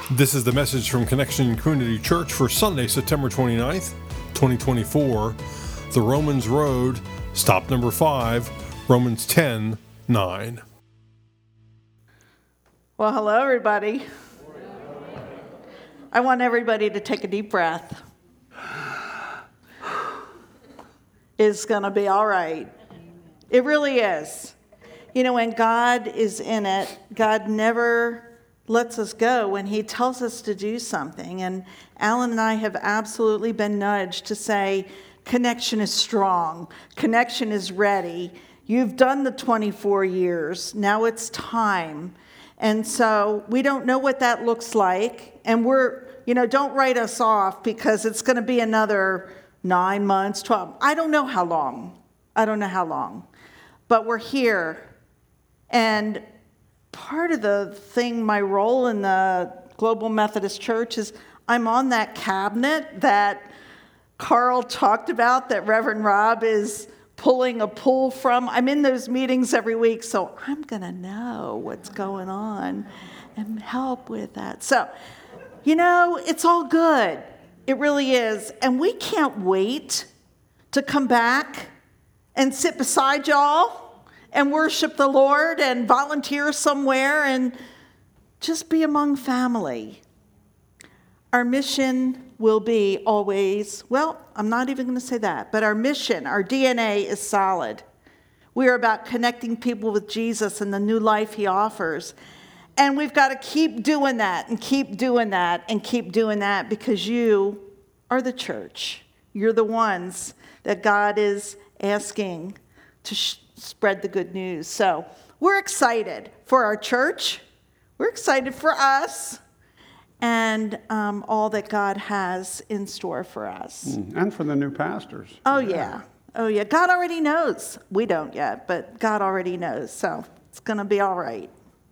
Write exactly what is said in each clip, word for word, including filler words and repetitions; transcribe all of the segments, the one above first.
This is the message from Connection Community Church for Sunday, September twenty-ninth, twenty twenty-four. The Romans Road, stop number five, Romans ten nine. Well, hello, everybody. I want everybody to take a deep breath. It's going to be all right. It really is. You know, when God is in it, God never lets us go when he tells us to do something. And Alan and I have absolutely been nudged to say, Connection is strong. Connection is ready. You've done the twenty-four years. Now it's time. And so we don't know what that looks like. And we're, you know, don't write us off because it's going to be another nine months, twelve. I don't know how long. I don't know how long. But we're here. And part of the thing, my role in the Global Methodist Church is I'm on that cabinet that Carl talked about, that Reverend Rob is pulling a pull from. I'm in those meetings every week, so I'm going to know what's going on and help with that. So, you know, it's all good. It really is. And we can't wait to come back and sit beside y'all and worship the Lord and volunteer somewhere and just be among family. Our mission will be always, well, I'm not even going to say that, but our mission, our D N A is solid. We are about connecting people with Jesus and the new life he offers. And we've got to keep doing that and keep doing that and keep doing that because you are the church. You're the ones that God is asking to sh- spread the good news. So we're excited for our church. We're excited for us and um, all that God has in store for us. And for the new pastors. Oh, yeah. yeah. Oh, yeah. God already knows. We don't yet, but God already knows. So it's going to be all right.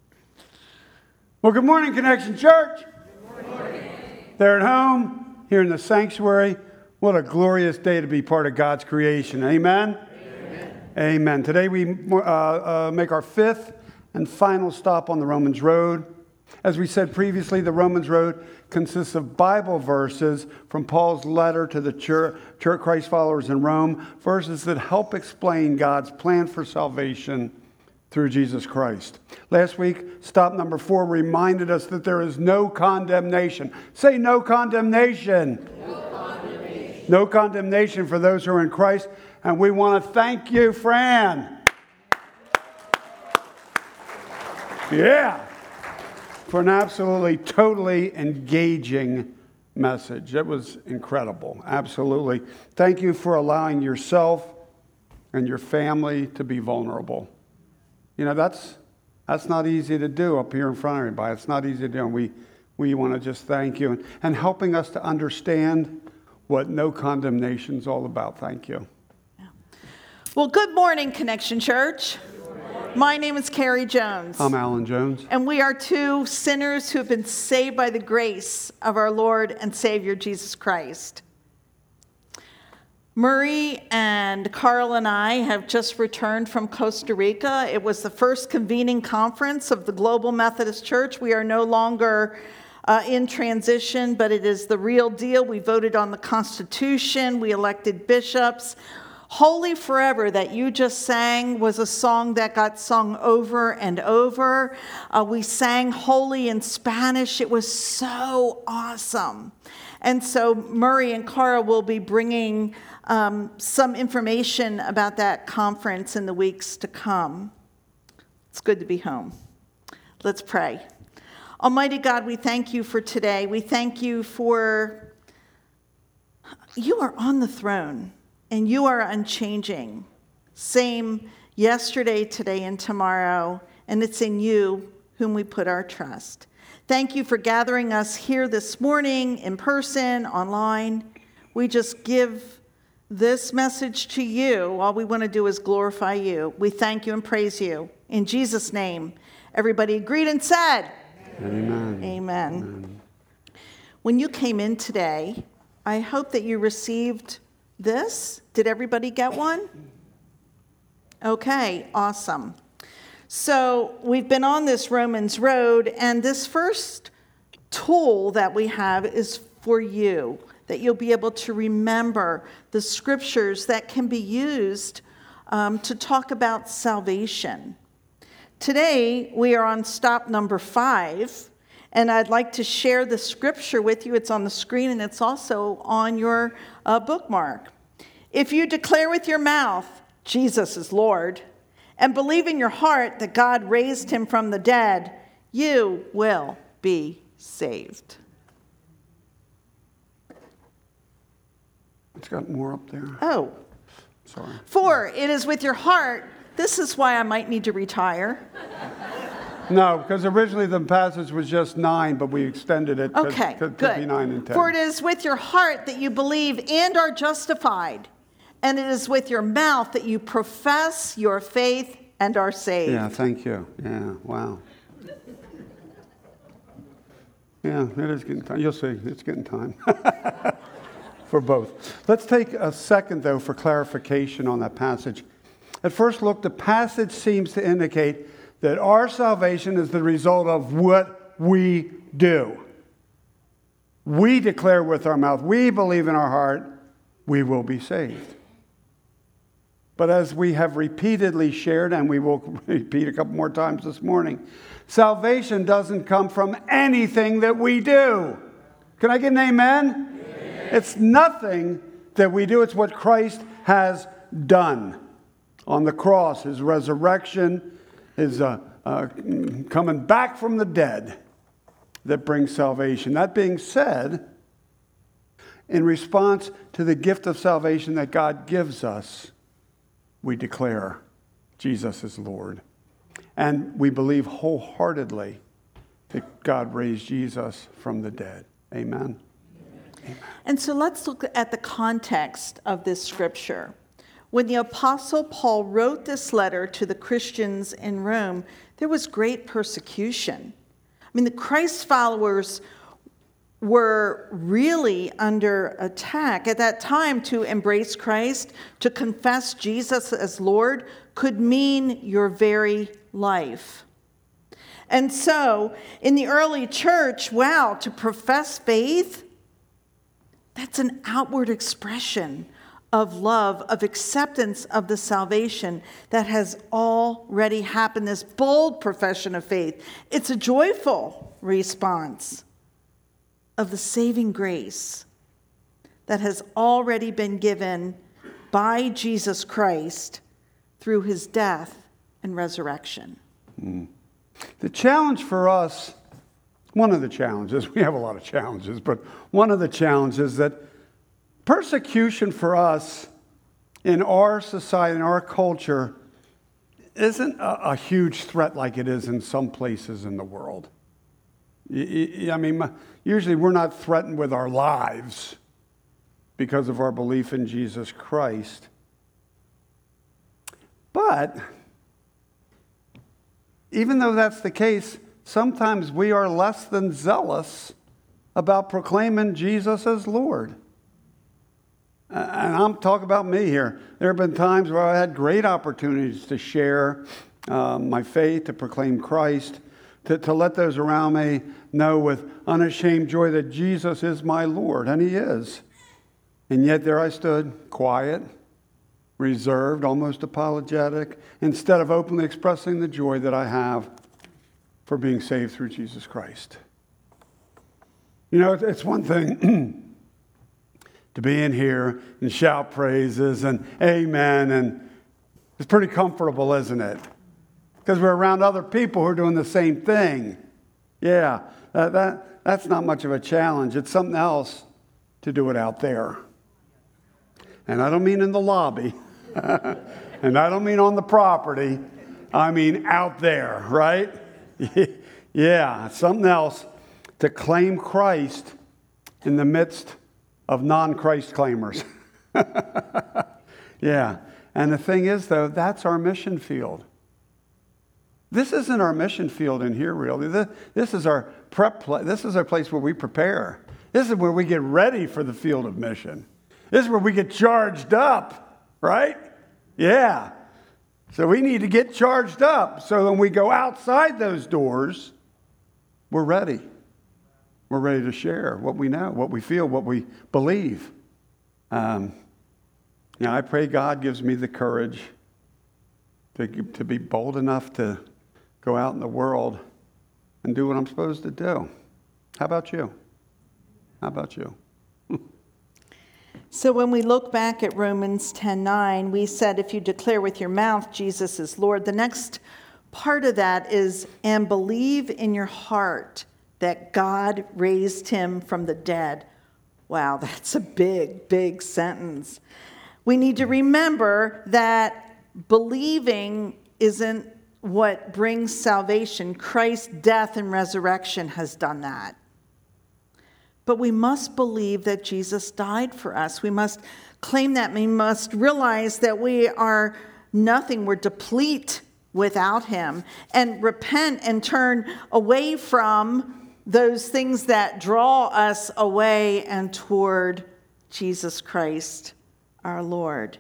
Well, good morning, Connection Church. Good morning. They're at home, here in the sanctuary. What a glorious day to be part of God's creation. Amen? Amen. Today we uh, uh, make our fifth and final stop on the Romans Road. As we said previously, the Romans Road consists of Bible verses from Paul's letter to the church, church Christ followers in Rome, verses that help explain God's plan for salvation through Jesus Christ. Last week, stop number four reminded us that there is no condemnation. Say no condemnation. No condemnation. No condemnation for those who are in Christ. And we want to thank you, Fran. Yeah. For an absolutely, totally engaging message. It was incredible. Absolutely. Thank you for allowing yourself and your family to be vulnerable. You know, that's that's not easy to do up here in front of everybody. It's not easy to do. And we, we want to just thank you. And, and helping us to understand what no condemnation is all about. Thank you. Well, good morning, Connection Church. My name is Carrie Jones. I'm Alan Jones. And we are two sinners who have been saved by the grace of our Lord and Savior, Jesus Christ. Murray and Carl and I have just returned from Costa Rica. It was the first convening conference of the Global Methodist Church. We are no longer uh, in transition, but it is the real deal. We voted on the Constitution. We elected bishops. Holy Forever that you just sang was a song that got sung over and over. Uh, we sang Holy in Spanish. It was so awesome. And so Murray and Cara will be bringing um, some information about that conference in the weeks to come. It's good to be home. Let's pray. Almighty God, we thank you for today. We thank you for you are on the throne. And you are unchanging, same yesterday, today, and tomorrow, and it's in you whom we put our trust. Thank you for gathering us here this morning, in person, online. We just give this message to you. All we want to do is glorify you. We thank you and praise you. In Jesus' name, everybody agreed and said, Amen. Amen. Amen. When you came in today, I hope that you received this. Did everybody get one? Okay, awesome. So we've been on this Romans Road, and this first tool that we have is for you, that you'll be able to remember the scriptures that can be used um, to talk about salvation. Today, we are on stop number five, and I'd like to share the scripture with you. It's on the screen, and it's also on your uh, bookmark. If you declare with your mouth, Jesus is Lord, and believe in your heart that God raised him from the dead, you will be saved. It's got more up there. Oh. Sorry. For it is with your heart. This is why I might need to retire. No, because originally the passage was just nine, but we extended it to, Okay, to, to good. be nine and ten. For it is with your heart that you believe and are justified, and it is with your mouth that you profess your faith and are saved. Yeah, thank you. Yeah, wow. Yeah, it is getting time. You'll see, it's getting time. For both. Let's take a second, though, for clarification on that passage. At first look, the passage seems to indicate that our salvation is the result of what we do. We declare with our mouth, we believe in our heart, we will be saved. But as we have repeatedly shared, and we will repeat a couple more times this morning, salvation doesn't come from anything that we do. Can I get an amen? It's nothing that we do. It's what Christ has done on the cross, his resurrection, his uh, uh, coming back from the dead that brings salvation. That being said, in response to the gift of salvation that God gives us, we declare Jesus is Lord. And we believe wholeheartedly that God raised Jesus from the dead. Amen. And so let's look at the context of this scripture. When the Apostle Paul wrote this letter to the Christians in Rome, there was great persecution. I mean, the Christ followers were really under attack. At that time, to embrace Christ, to confess Jesus as Lord, could mean your very life. And so, in the early church, wow, to profess faith, that's an outward expression of love, of acceptance of the salvation that has already happened, this bold profession of faith. It's a joyful response of the saving grace that has already been given by Jesus Christ through his death and resurrection. Mm. The challenge for us, one of the challenges, we have a lot of challenges, but one of the challenges that persecution for us in our society, in our culture, isn't a, a huge threat like it is in some places in the world. I mean, usually we're not threatened with our lives because of our belief in Jesus Christ. But even though that's the case, sometimes we are less than zealous about proclaiming Jesus as Lord. And I'm talking about me here. There have been times where I had great opportunities to share uh, my faith, to proclaim Christ, to, to let those around me know with unashamed joy that Jesus is my Lord, and he is. And yet there I stood, quiet, reserved, almost apologetic, instead of openly expressing the joy that I have for being saved through Jesus Christ. You know, it's one thing to be in here and shout praises and amen, and it's pretty comfortable, isn't it? Because we're around other people who are doing the same thing. Yeah, that, that that's not much of a challenge. It's something else to do it out there. And I don't mean in the lobby, and I don't mean on the property. I mean out there, right? Yeah, it's something else to claim Christ in the midst of non-Christ claimers. Yeah, and the thing is, though, that's our mission field. This isn't our mission field in here, really. This is our prep place. This is our place where we prepare. This is where we get ready for the field of mission. This is where we get charged up, right? Yeah. So we need to get charged up so when we go outside those doors, we're ready. we're ready to share what we know, what we feel, what we believe. Um, you know, I pray God gives me the courage to, to be bold enough to go out in the world and do what I'm supposed to do. How about you? How about you? So when we look back at Romans ten nine, we said if you declare with your mouth Jesus is Lord, the next part of that is, and believe in your heart that God raised him from the dead. Wow, that's a big, big sentence. We need to remember that believing isn't what brings salvation. Christ's death and resurrection has done that. But we must believe that Jesus died for us. We must claim that. We must realize that we are nothing. We're deplete without him. And repent and turn away from those things that draw us away and toward Jesus Christ, our Lord.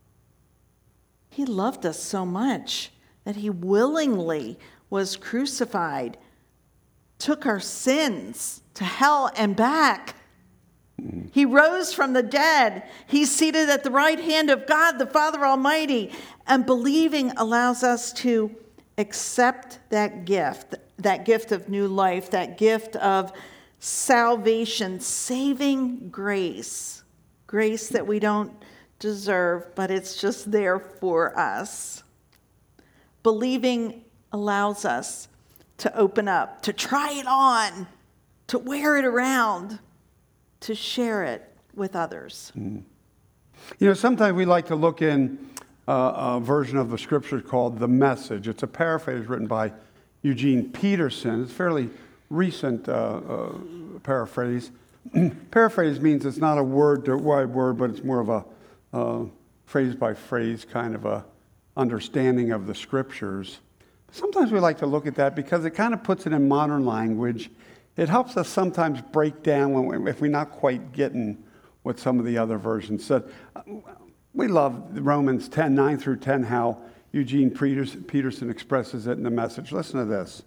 He loved us so much that he willingly was crucified, took our sins to hell and back. He rose from the dead. He's seated at the right hand of God, the Father Almighty. And believing allows us to accept that gift, that gift of new life, that gift of salvation, saving grace, grace that we don't deserve, but it's just there for us. Believing allows us to open up, to try it on, to wear it around, to share it with others. Mm. You know, sometimes we like to look in uh, a version of the scripture called The Message. It's a paraphrase written by Eugene Peterson. It's a fairly recent uh, uh, paraphrase. Paraphrase means it's not a word to wide word, but it's more of a uh, phrase by phrase kind of a understanding of the scriptures. Sometimes we like to look at that because it kind of puts it in modern language. It helps us sometimes break down when we, if we're not quite getting what some of the other versions said. We love Romans ten, nine through ten, how Eugene Peterson expresses it in The Message. Listen to this.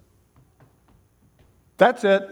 That's it.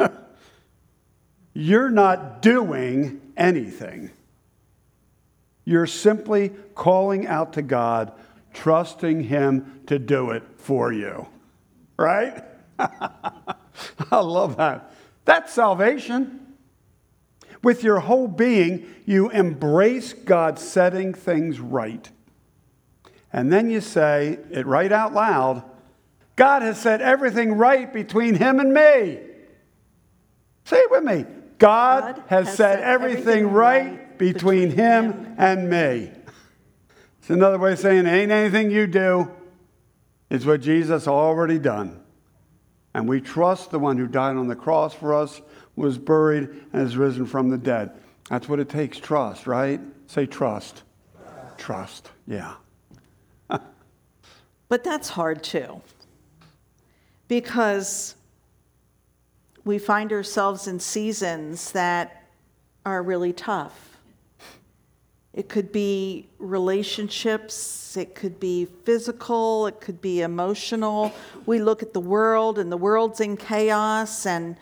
You're not doing anything. You're simply calling out to God, trusting him to do it for you. Right? I love that. That's salvation. With your whole being, you embrace God setting things right. And then you say it right out loud, God has set everything right between him and me. Say it with me. God, God has, has set, set everything, everything right, right between, between him, him and me. It's another way of saying it ain't anything you do. It's what Jesus already done. And we trust the one who died on the cross for us, was buried, and is risen from the dead. That's what it takes, trust, right? Say trust. Trust, yeah. But that's hard too. Because we find ourselves in seasons that are really tough. It could be relationships, it could be physical, it could be emotional. We look at the world and the world's in chaos, and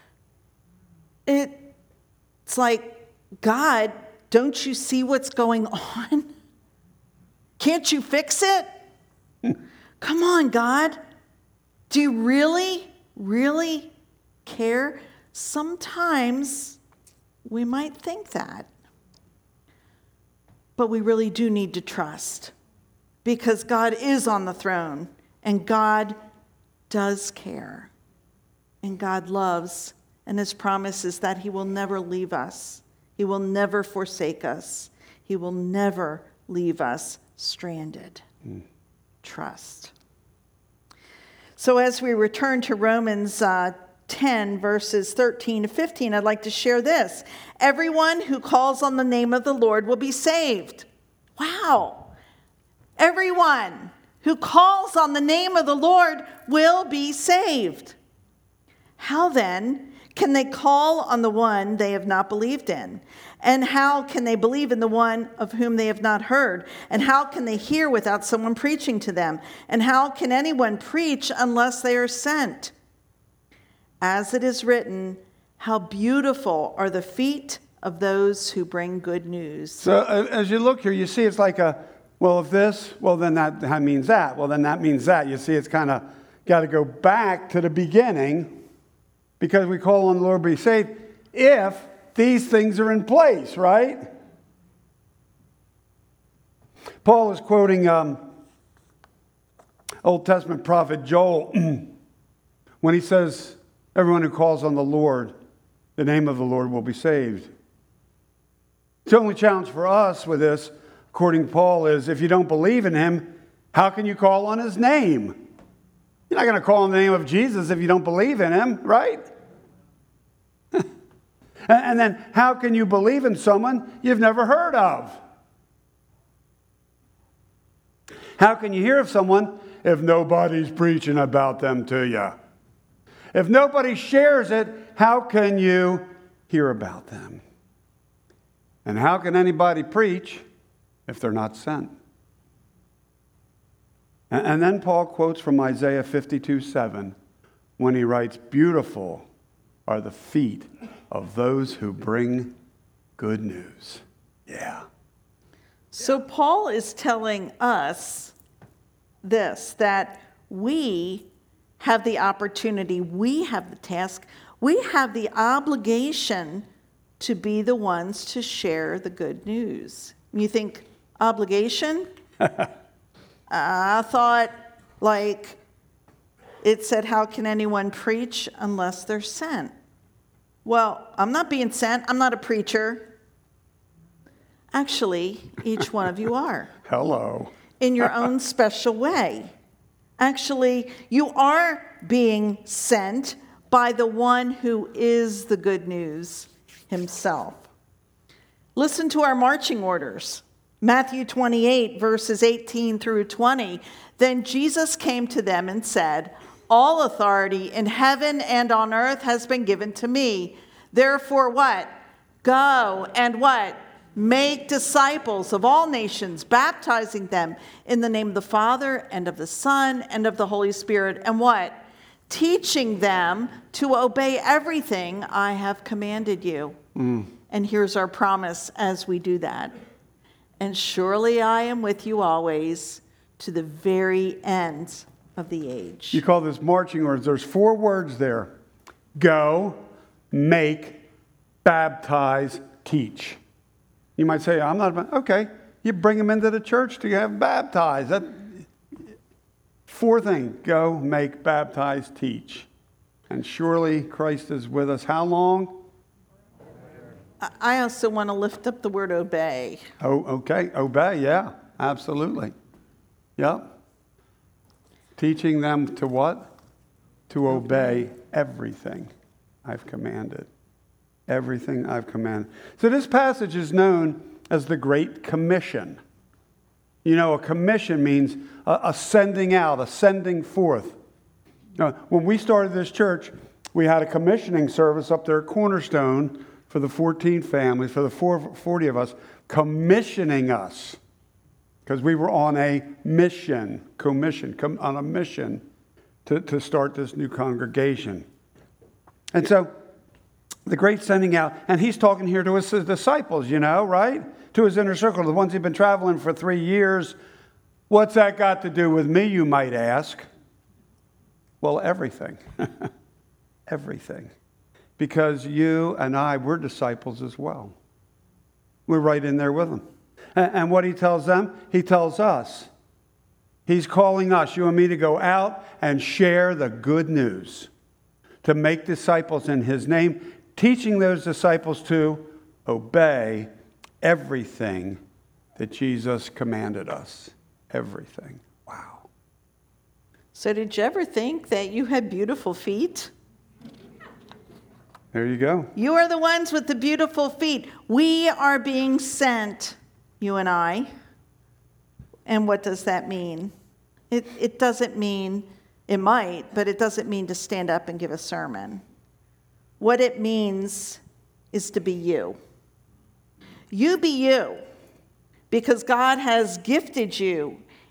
it, it's like, God, don't you see what's going on? Can't you fix it? Come on, God. Do you really, really care? Sometimes we might think that. But we really do need to trust, because God is on the throne and God does care and God loves, and his promise is that he will never leave us. He will never forsake us. He will never leave us stranded. Mm. Trust. So as we return to Romans uh, ten, verses thirteen to fifteen, I'd like to share this. Everyone who calls on the name of the Lord will be saved. Wow. Everyone who calls on the name of the Lord will be saved. How then can they call on the one they have not believed in? And how can they believe in the one of whom they have not heard? And how can they hear without someone preaching to them? And how can anyone preach unless they are sent? As it is written, How beautiful are the feet of those who bring good news. So uh, as you look here, you see it's like a, well, if this, well, then that, that means that. Well, then that means that. You see, it's kind of got to go back to the beginning because we call on the Lord to be saved if these things are in place, right? Paul is quoting um, Old Testament prophet Joel when he says, everyone who calls on the Lord, the name of the Lord will be saved. The only challenge for us with this, according to Paul, is if you don't believe in him, how can you call on his name? You're not going to call on the name of Jesus if you don't believe in him, right? And then how can you believe in someone you've never heard of? How can you hear of someone if nobody's preaching about them to you? If nobody shares it, how can you hear about them? And how can anybody preach if they're not sent? And then Paul quotes from Isaiah fifty-two seven when he writes, beautiful are the feet of those who bring good news. Yeah. So Paul is telling us this, that we have the opportunity, we have the task, we have the obligation to be the ones to share the good news. You think, obligation? I thought, like, it said, how can anyone preach unless they're sent? Well, I'm not being sent. I'm not a preacher. Actually, each one of you are. Hello. In your own special way. Actually, you are being sent by the one who is the good news himself. Listen to our marching orders. Matthew twenty-eight, verses eighteen through twenty. Then Jesus came to them and said, all authority in heaven and on earth has been given to me. Therefore what? Go and what? Make disciples of all nations, baptizing them in the name of the Father and of the Son and of the Holy Spirit. And what? Teaching them to obey everything I have commanded you. Mm. And here's our promise as we do that. And surely I am with you always to the very end of the age. You call this marching orders. There's four words there. Go, make, baptize, teach. You might say, I'm not, okay. You bring them into the church to have baptized. That, four things. Go, make, baptize, teach. And surely Christ is with us. How long? I also want to lift up the word obey. Oh, okay. Obey, yeah. Absolutely. Yep. Teaching them to what? To obey everything I've commanded. Everything I've commanded. So this passage is known as the Great Commission. You know, a commission means a, a sending out, a sending forth. Now, when we started this church, we had a commissioning service up there at Cornerstone for the fourteen families, for the forty of us, commissioning us. Because we were on a mission, commission, com- on a mission to, to start this new congregation. And so, the great sending out, and he's talking here to his disciples, you know, right? To his inner circle, the ones who've been traveling for three years. What's that got to do with me, you might ask? Well, everything. Everything. Because you and I, we're disciples as well. We're right in there with them. And, and what he tells them, he tells us. He's calling us, you and me, to go out and share the good news. To make disciples in his name, teaching those disciples to obey everything that Jesus commanded us. Everything. Wow. So did you ever think that you had beautiful feet? There you go. You are the ones with the beautiful feet. We are being sent, you and I. And what does that mean? It, it doesn't mean, it might, but it doesn't mean to stand up and give a sermon. What it means is to be you. You be you, because God has gifted you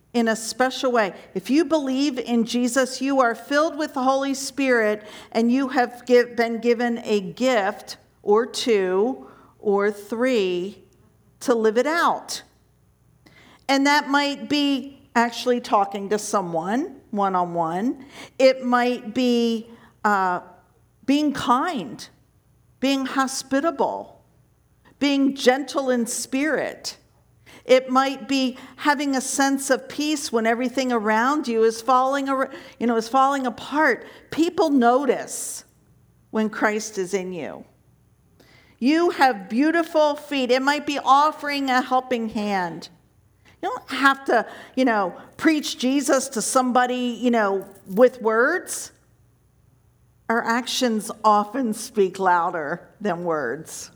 in a special way. If you believe in Jesus, you are filled with the Holy Spirit, and you have give, been given a gift or two or three to live it out. And that might be actually talking to someone one-on-one. It might be uh, being kind, being hospitable, being gentle in spirit. It might be having a sense of peace when everything around you is falling, you know, is falling apart. People notice when Christ is in you. You have beautiful feet. It might be offering a helping hand. You don't have to, you know, preach Jesus to somebody, you know, with words. Our actions often speak louder than words.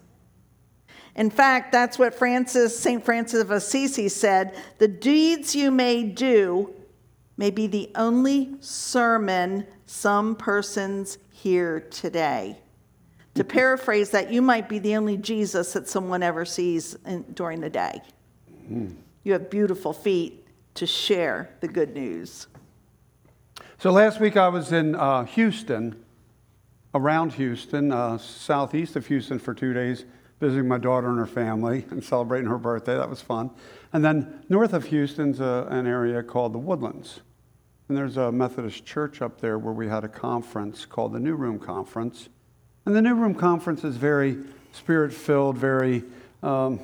In fact, that's what Francis, Saint Francis of Assisi said, the deeds you may do may be the only sermon some persons hear today. To paraphrase that, you might be the only Jesus that someone ever sees in, during the day. Mm. You have beautiful feet to share the good news. So last week I was in uh, Houston, around Houston, uh, southeast of Houston for two days, visiting my daughter and her family and celebrating her birthday. That was fun. And then north of Houston's a, an area called the Woodlands. And there's a Methodist church up there where we had a conference called the New Room Conference. And the New Room Conference is very spirit-filled, very, um,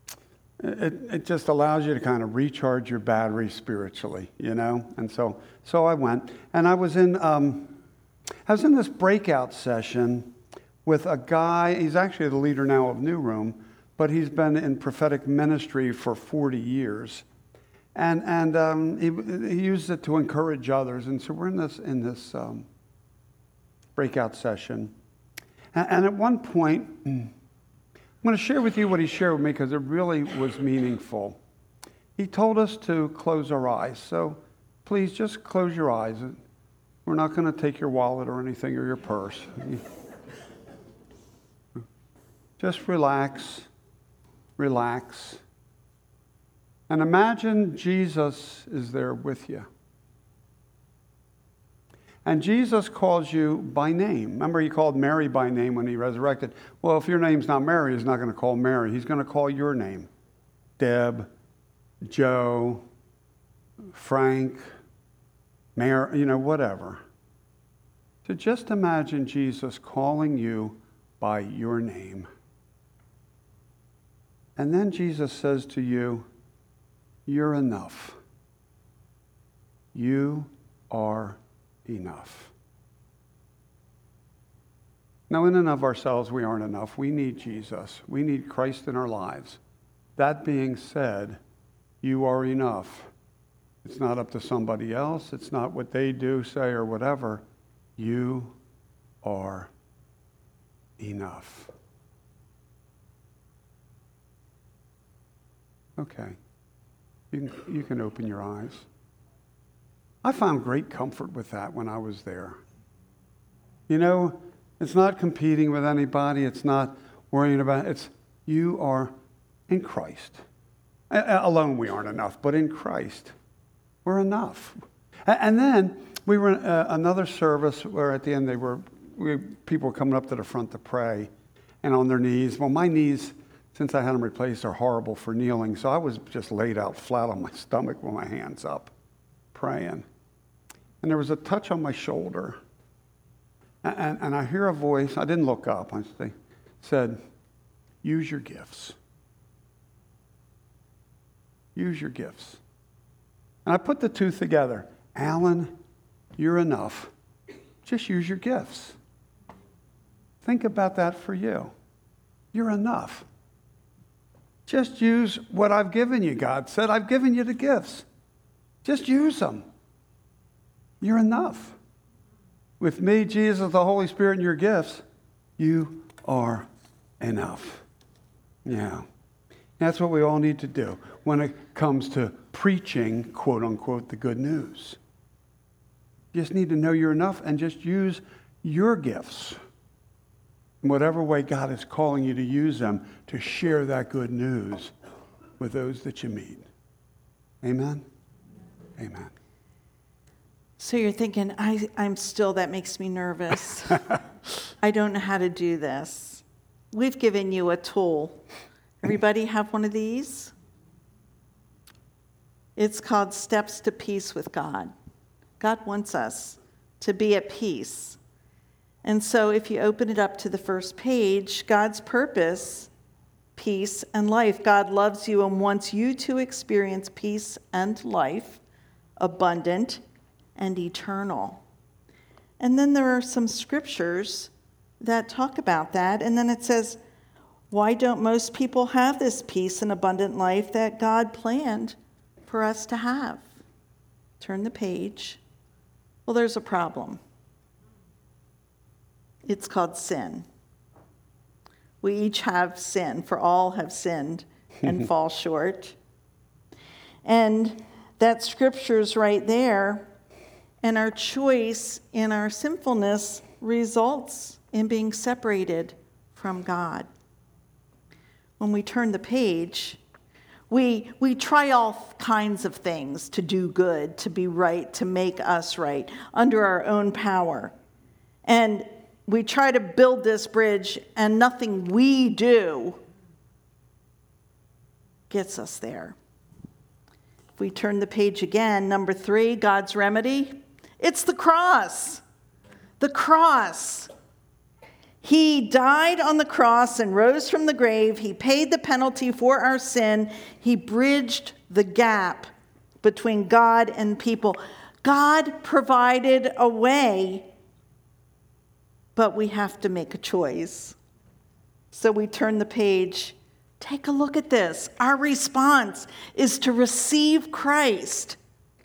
it, it just allows you to kind of recharge your battery spiritually, you know? And so so I went. And I was in, um, I was in this breakout session with a guy. He's actually the leader now of New Room, but he's been in prophetic ministry for forty years. And and um, he, he used it to encourage others. And so we're in this, in this um, breakout session. And at one point, I'm going to share with you what he shared with me because it really was meaningful. He told us to close our eyes. So please just close your eyes. We're not going to take your wallet or anything or your purse. Just relax, relax. And imagine Jesus is there with you. And Jesus calls you by name. Remember, he called Mary by name when he resurrected. Well, if your name's not Mary, he's not going to call Mary. He's going to call your name. Deb, Joe, Frank, Mary, you know, whatever. So just imagine Jesus calling you by your name. And then Jesus says to you, you're enough. You are enough. Now, in and of ourselves, we aren't enough. We need Jesus. We need Christ in our lives. That being said, you are enough. It's not up to somebody else. It's not what they do, say, or whatever. You are enough. Okay. You can, you can open your eyes. I found great comfort with that when I was there. You know, it's not competing with anybody. It's not worrying about it. It's you are in Christ. Alone we aren't enough, but in Christ we're enough. And then we were in another service where at the end they were we, people were coming up to the front to pray and on their knees. Well, my knees, since I had them replaced, are horrible for kneeling, so I was just laid out flat on my stomach with my hands up, praying. And there was a touch on my shoulder. And, and I hear a voice. I didn't look up. I said, use your gifts. Use your gifts. And I put the two together. Alan, you're enough. Just use your gifts. Think about that for you. You're enough. Just use what I've given you, God said. I've given you the gifts. Just use them. You're enough. With me, Jesus, the Holy Spirit, and your gifts, you are enough. Yeah. That's what we all need to do when it comes to preaching, quote unquote, the good news. You just need to know you're enough and just use your gifts in whatever way God is calling you to use them to share that good news with those that you meet. Amen? Amen. So you're thinking, I, I'm still, that makes me nervous. I don't know how to do this. We've given you a tool. Everybody have one of these? It's called Steps to Peace with God. God wants us to be at peace. And so if you open it up to the first page, God's purpose, peace and life. God loves you and wants you to experience peace and life, abundant and eternal. And then there are some scriptures that talk about that. And then it says, why don't most people have this peace and abundant life that God planned for us to have? Turn the page. Well, there's a problem. It's called sin. We each have sin, for all have sinned and fall short. And that scripture's right there. And our choice in our sinfulness results in being separated from God. When we turn the page, we, we try all kinds of things to do good, to be right, to make us right, under our own power. And we try to build this bridge, and nothing we do gets us there. If we turn the page again, number three, God's remedy, it's the cross. The cross. He died on the cross and rose from the grave. He paid the penalty for our sin. He bridged the gap between God and people. God provided a way, but we have to make a choice. So we turn the page. Take a look at this. Our response is to receive Christ.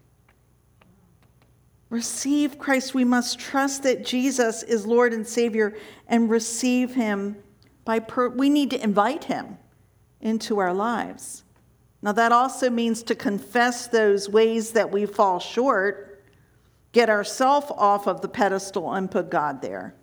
Receive Christ. We must trust that Jesus is Lord and Savior and receive him by per- we need to invite him into our lives. Now that also means to confess those ways that we fall short, get ourselves off of the pedestal and put God there.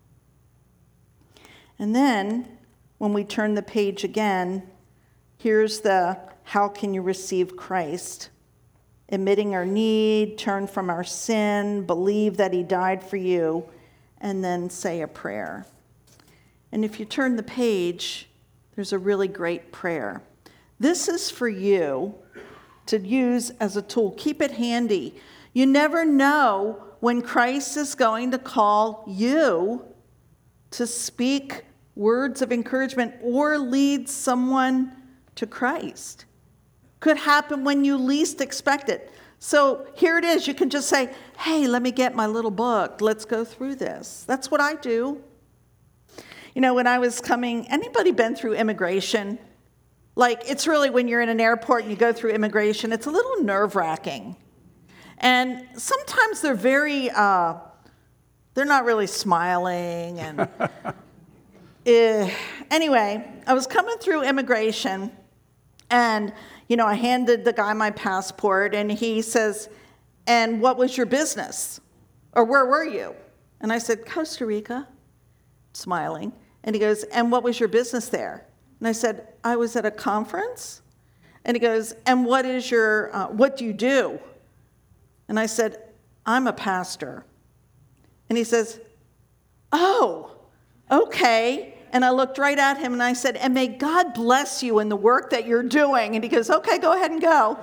And then when we turn the page again, here's the how can you receive Christ? Admitting our need, turn from our sin, believe that he died for you, and then say a prayer. And if you turn the page, there's a really great prayer. This is for you to use as a tool. Keep it handy. You never know when Christ is going to call you to speak words of encouragement or lead someone to Christ. Could happen when you least expect it. So here it is. You can just say, hey, let me get my little book. Let's go through this. That's what I do. You know, when I was coming, anybody been through immigration? Like, it's really when you're in an airport and you go through immigration, it's a little nerve-wracking. And sometimes they're very, uh, they're not really smiling. And uh, anyway, I was coming through immigration, and you know, I handed the guy my passport, and he says, and what was your business? Or where were you? And I said, Costa Rica, smiling. And he goes, and what was your business there? And I said, I was at a conference. And he goes, and what is your, uh, what do you do? And I said, I'm a pastor. And he says, oh, okay. And I looked right at him and I said, and may God bless you in the work that you're doing. And he goes, okay, go ahead and go.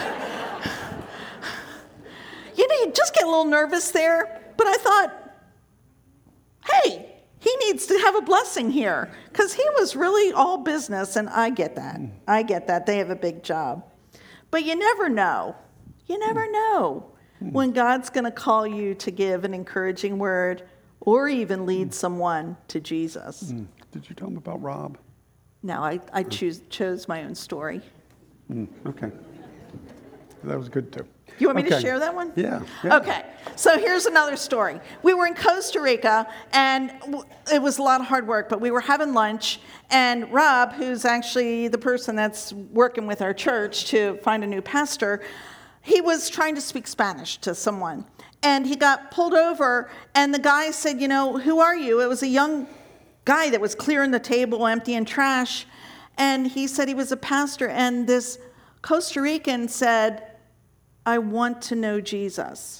You know, you just get a little nervous there. But I thought, hey, he needs to have a blessing here. Because he was really all business, and I get that. I get that. They have a big job. But you never know. You never know when God's going to call you to give an encouraging word or even lead someone to Jesus. Did you tell him about Rob? No, I, I choose, chose my own story. Mm, okay. That was good too. You want me okay. to share that one? Yeah, yeah. Okay. So here's another story. We were in Costa Rica, and it was a lot of hard work, but we were having lunch, and Rob, who's actually the person that's working with our church to find a new pastor, he was trying to speak Spanish to someone. And he got pulled over, and the guy said, you know, who are you? It was a young guy that was clearing the table, emptying trash. And he said he was a pastor. And this Costa Rican said, I want to know Jesus.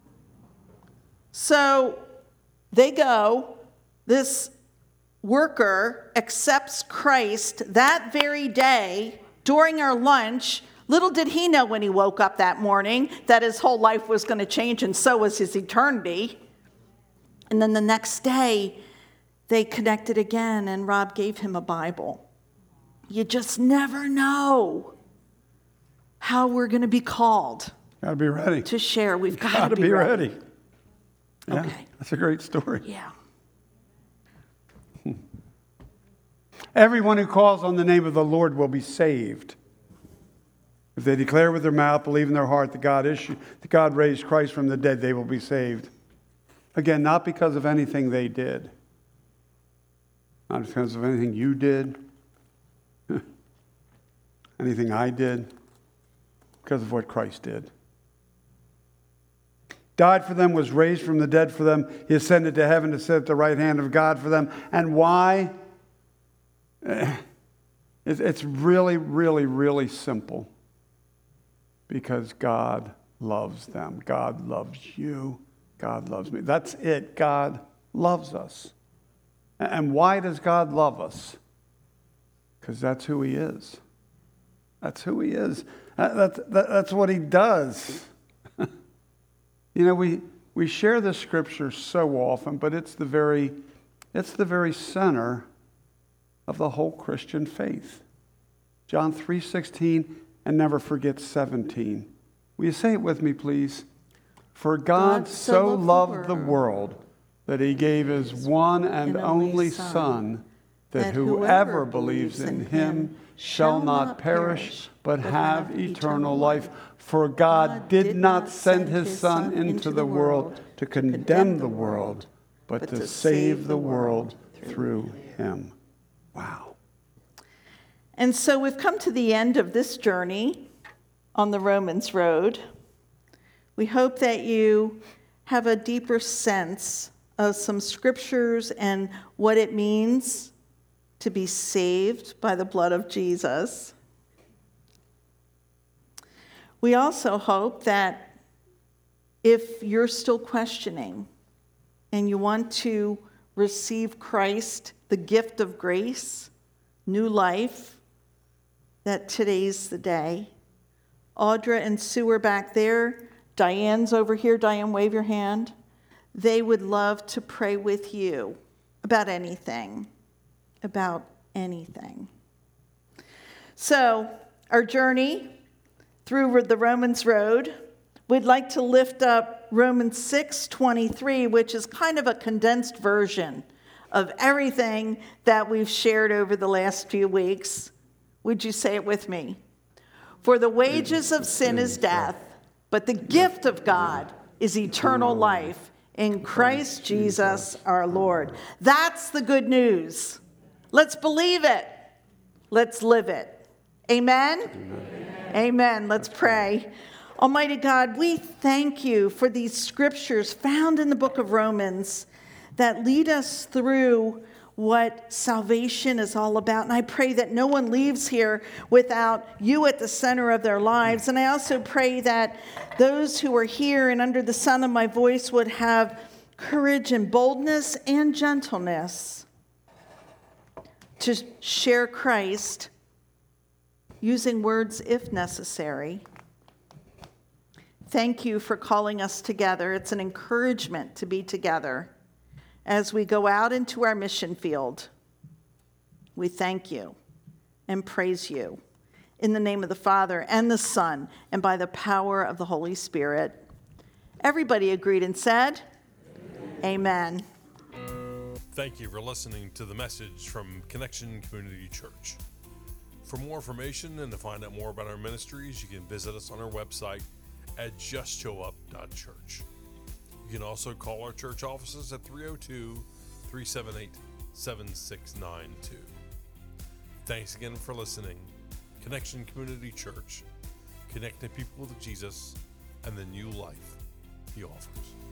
So they go, this worker accepts Christ that very day during our lunch. Little did he know when he woke up that morning that his whole life was going to change, and so was his eternity. And then the next day, they connected again, and Rob gave him a Bible. You just never know how we're going to be called. Got to be ready. To share. We've got, got to be, be ready. ready. Yeah, okay. That's a great story. Yeah. Everyone who calls on the name of the Lord will be saved. If they declare with their mouth, believe in their heart that God issued, that God raised Christ from the dead, they will be saved. Again, not because of anything they did. Not because of anything you did. Anything I did. Because of what Christ did. Died for them, was raised from the dead for them. He ascended to heaven to sit at the right hand of God for them. And why? It's really, really, really simple. Because God loves them. God loves you. God loves me. That's it. God loves us. And why does God love us? Because that's who he is. That's who he is. That's, that's what he does. You know, we, we share this scripture so often, but it's the very, it's the very center of the whole Christian faith. John three sixteen, and never forget seventeen. Will you say it with me, please? For God, God so loved the world, world that he gave his one and, and only Son, Son that, that whoever believes in him shall not perish, but have eternal life. For God did not send his Son into the world to condemn the world, but to save the world through him. Wow. And so we've come to the end of this journey on the Romans Road. We hope that you have a deeper sense of some scriptures and what it means to be saved by the blood of Jesus. We also hope that if you're still questioning and you want to receive Christ, the gift of grace, new life, that today's the day. Audra and Sue are back there. Diane's over here. Diane, wave your hand. They would love to pray with you about anything. About anything. So, our journey through the Romans Road, we'd like to lift up Romans six twenty-three, which is kind of a condensed version of everything that we've shared over the last few weeks. Would you say it with me? For the wages of sin is death, but the gift of God is eternal life in Christ Jesus our Lord. That's the good news. Let's believe it. Let's live it. Amen? Amen. Amen. Let's pray. Almighty God, we thank you for these scriptures found in the book of Romans that lead us through what salvation is all about. And I pray that no one leaves here without you at the center of their lives. And I also pray that those who are here and under the sound of my voice would have courage and boldness and gentleness to share Christ using words if necessary. Thank you for calling us together. It's an encouragement to be together as we go out into our mission field. We thank you and praise you in the name of the Father and the Son and by the power of the Holy Spirit. Everybody agreed and said, Amen. Amen. Thank you for listening to the message from Connection Community Church. For more information and to find out more about our ministries, you can visit us on our website at just show up dot church. You can also call our church offices at three oh two, three seven eight, seven six nine two. Thanks again for listening. Connection Community Church, connecting people with Jesus and the new life he offers.